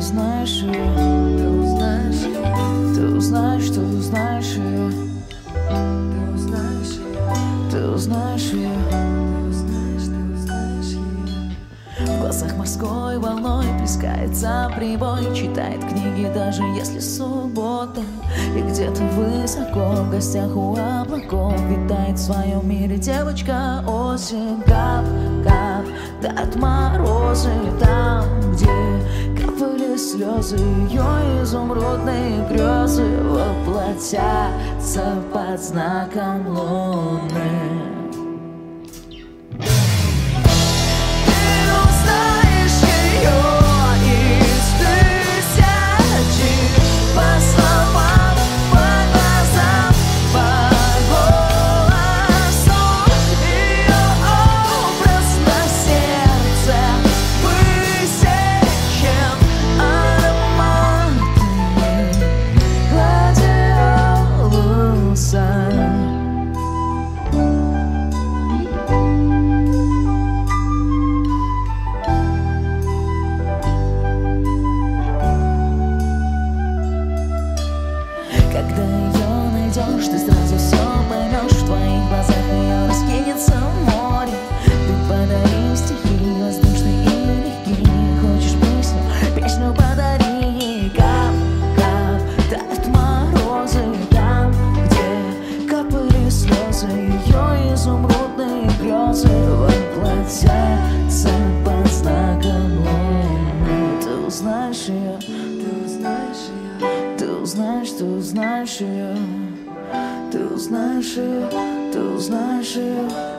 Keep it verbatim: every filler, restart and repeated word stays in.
узнаешь ее, ты узнаешь ее, ты узнаешь, ты узнаешь ее, ты узнаешь ее, ты узнаешь ее, ты узнаешь, ты узнаешь ее. В глазах морской волной плескается прибой, читает книги, даже если суббота. И где-то высоко в гостях у облаков витает в своем мире девочка осень. Кап, кап, тают морозы там, где капали слезы, ее изумрудные грезы воплотятся под знаком луны. Когда ее найдешь, ты сразу все поймешь. В твоих глазах ее раскинется море. Ты подари стихи воздушные и легкие. Хочешь песню, песню подари. Кап, кап, тают морозы там, где капали слезы, ее изумрудные грезы воплотятся под знаком луны. Ты узнаешь ее, ты узнаешь ее, ты узнаешь, ты узнаешь ее, ты узнаешь ее, ты узнаешь ее.